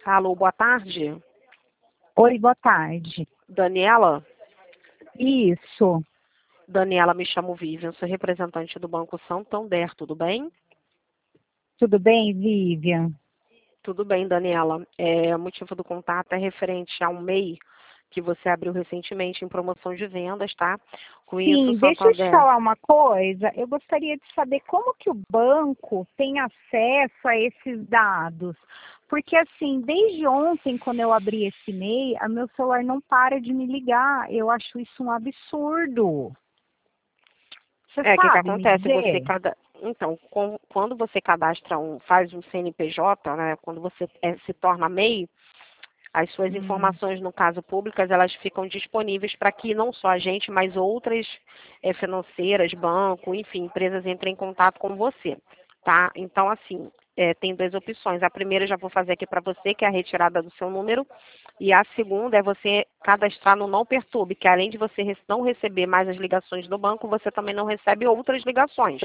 Alô, boa tarde. Oi, boa tarde. Daniela? Isso, Daniela, me chamo Vivian, sou representante do Banco Santander, tudo bem? tudo bem, Vivian? Tudo bem, Daniela. O motivo do contato é referente a um MEI que você abriu recentemente em promoção de vendas, tá? Com isso, o Sim, deixa eu te Santander. falar uma coisa. Eu gostaria de saber como que o banco tem acesso a esses dados. Porque, assim, desde ontem, quando eu abri esse e-mail, a meu celular não para de me ligar. Eu acho isso um absurdo. Você O que que sabe me acontece? dizer? Então, quando você cadastra faz um CNPJ, né? Quando você se torna MEI, as suas Hum, informações, no caso públicas, elas ficam disponíveis para que não só a gente, mas outras financeiras, banco, enfim, empresas entrem em contato com você, tá? Então, assim, tem duas opções. A primeira eu já vou fazer aqui para você, que é a retirada do seu número, e a segunda é você cadastrar no Não Perturbe, que além de você não receber mais as ligações do banco, você também não recebe outras ligações,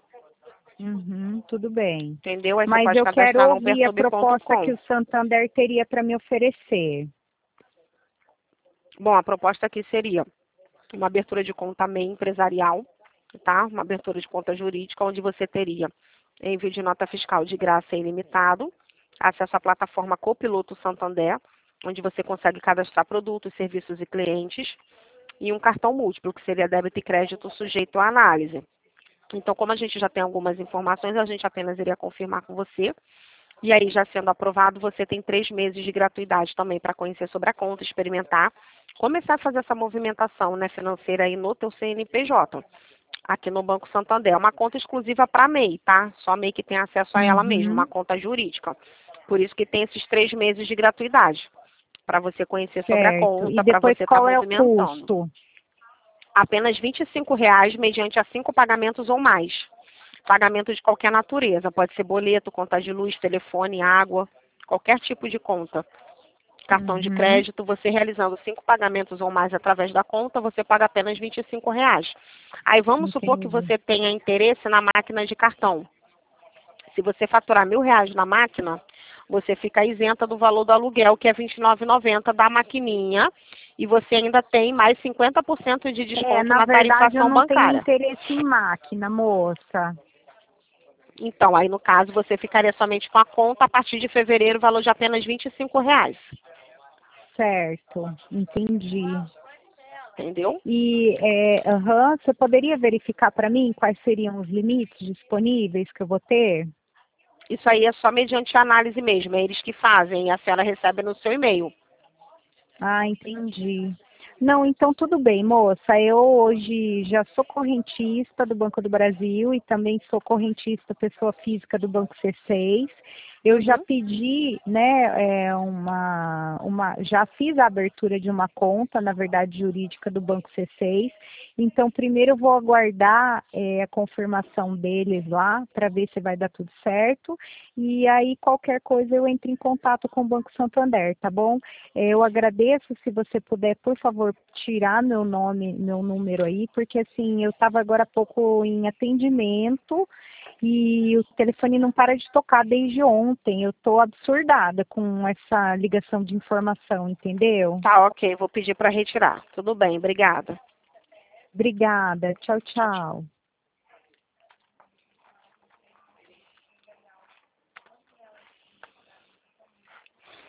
tudo bem. entendeu? Aí você Mas pode eu quero cadastrar ouvir a proposta que nãoperturbe.com. o Santander teria para me oferecer. Bom, a proposta aqui seria uma abertura de conta MEI empresarial, tá? Uma abertura de conta jurídica, onde você teria envio de nota fiscal de graça e ilimitado, acesso à plataforma Copiloto Santander, onde você consegue cadastrar produtos, serviços e clientes, e um cartão múltiplo, que seria débito e crédito sujeito à análise. Então, como a gente já tem algumas informações, a gente apenas iria confirmar com você. E aí, já sendo aprovado, você tem 3 meses de gratuidade também para conhecer sobre a conta, experimentar, começar a fazer essa movimentação, né, financeira aí no teu CNPJ, aqui no Banco Santander. É uma conta exclusiva para MEI, tá? Só MEI que tem acesso a ela mesmo, uma Uhum, conta jurídica. Por isso que tem esses 3 meses de gratuidade, para você conhecer sobre a certo. E conta, para depois você estar qual é o movimentando. custo? Apenas R$ 25 mediante a 5 pagamentos ou mais. Pagamento de qualquer natureza, pode ser boleto, conta de luz, telefone, água, qualquer tipo de conta. Cartão de Uhum, crédito, você realizando 5 pagamentos ou mais através da conta, você paga apenas R$ 25. Aí vamos supor que entendi. você tenha interesse na máquina de cartão. Se você faturar R$ 1.000 na máquina, você fica isenta do valor do aluguel, que é R$ 29,90 da maquininha, e você ainda tem mais 50% de desconto Na na verdade, eu tarifação não tenho bancária. interesse em máquina, moça. Então, aí no caso, você ficaria somente com a conta a partir de fevereiro, valor de apenas R$ 25, Certo, entendi. entendeu? E você poderia verificar para mim quais seriam os limites disponíveis que eu vou ter? Isso aí é só mediante análise mesmo, é eles que fazem, e a senhora recebe no seu e-mail. Ah, entendi. Não, então tudo bem, moça. Eu hoje já sou correntista do Banco do Brasil e também sou correntista pessoa física do Banco C6. Eu já Uhum. pedi, né, já fiz a abertura de uma conta, na verdade, jurídica do Banco C6. Então, primeiro eu vou aguardar a confirmação deles lá para ver se vai dar tudo certo. E aí, qualquer coisa, eu entro em contato com o Banco Santander, tá bom? Eu agradeço se você puder, por favor, tirar meu nome, meu número aí, porque assim, eu estava agora há pouco em atendimento e o telefone não para de tocar desde ontem. Eu estou absurdada com essa ligação de informação, entendeu? Tá, ok, vou pedir para retirar. Tudo bem, obrigada. Obrigada. Tchau, Tchau, tchau. tchau.